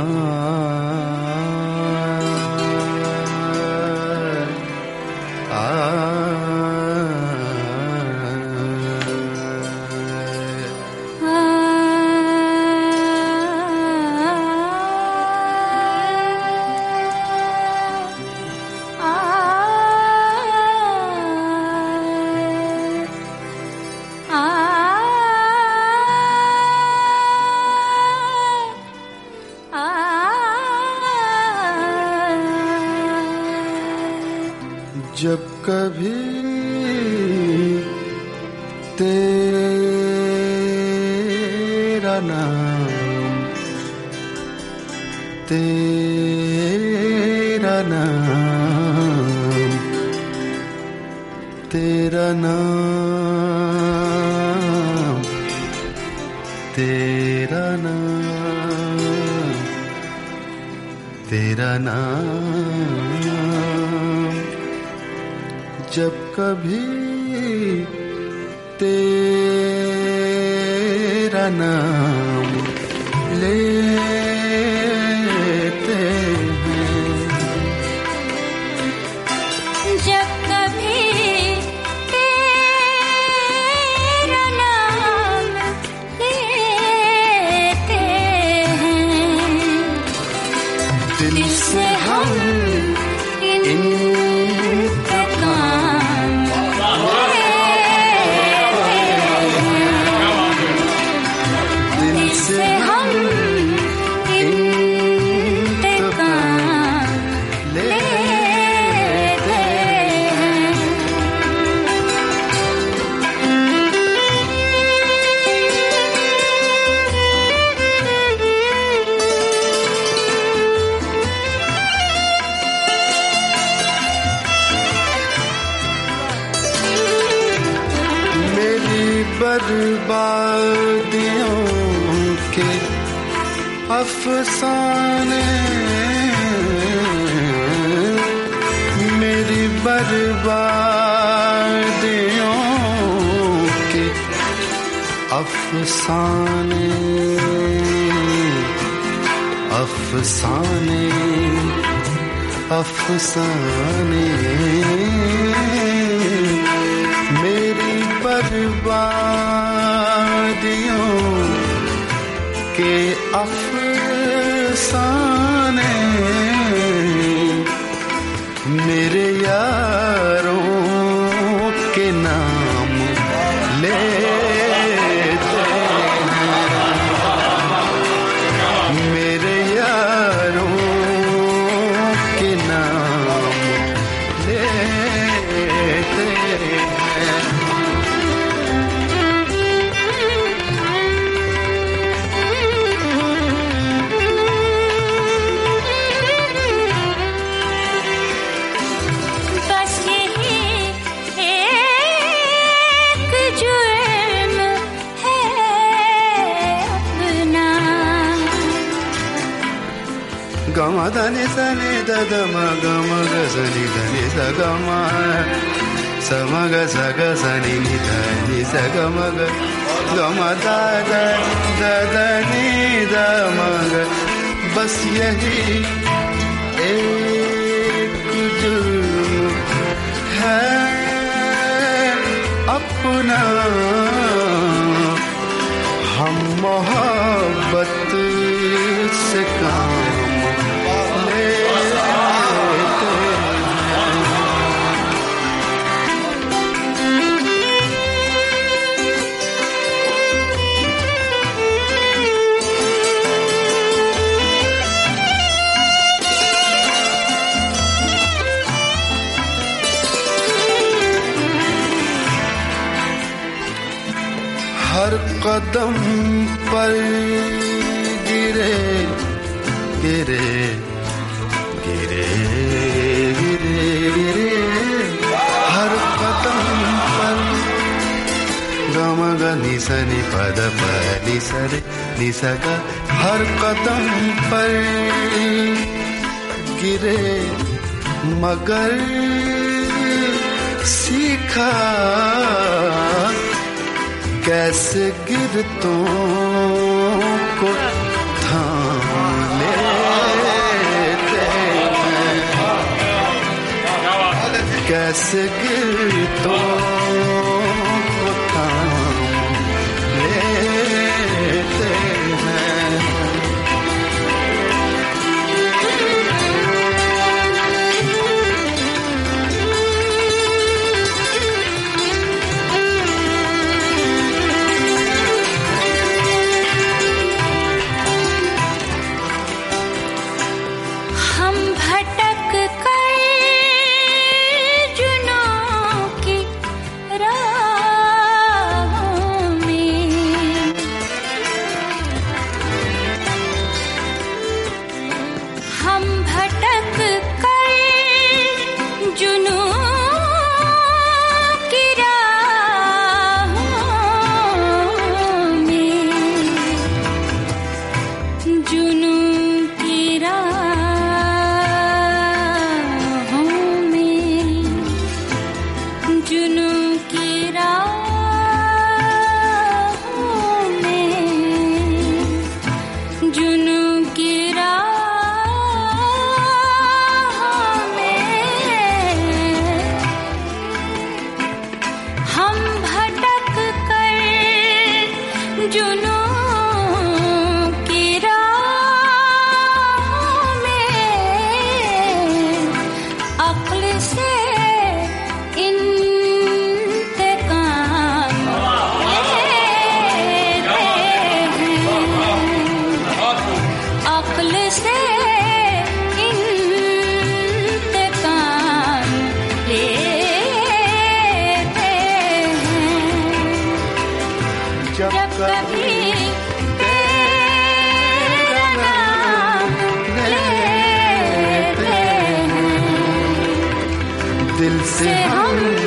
जब कभी तेरा नाम तेरा नाम तेरा नाम तेरा नाम तेरा नाम जब कभी तेरा नाम लेते हैं, जब कभी तेरा नाम लेते हैं, दिल से हम बर्बादियों के अफसाने, मेरी बर्बादियों के अफसाने अफसाने अफसाने मेरी बर्बादियों के अफसाने मेरे यारों के नाम लेते हैं, मेरे यारों के नाम लेते हैं। गम धनि सनि दद म गम ग सनि धनि स गम स म ग स ग सनि नि धनि स ग म ग गम द द द द नि द म ग बस यही एक जुर्म है अपना, हम मोहब्बत से काम हर कदम पर गिरे गिरे गिरे गिरे गिरे हर कदम पर गम ग नि स नि पद प नि स रे नि स ग हर कदम पर गिरे मगर सीखा कैसे गिरतों को थाम ले। जैसे गिरतों को थाम लेते हैं। हम भटक कर जुनों की राहों में, हम भटक कर जुनों की राहों में, जुनूं की राहों में, जुनूं की राहों में, जुनूं की राहों में, हम भटक कर जुनूं की राहों में, अक्ल से इंतकाम लेते हैं, अक्ल से इंतकाम लेते हैं। जब जब कभी तेरा नाम लेते हैं, दिल से हम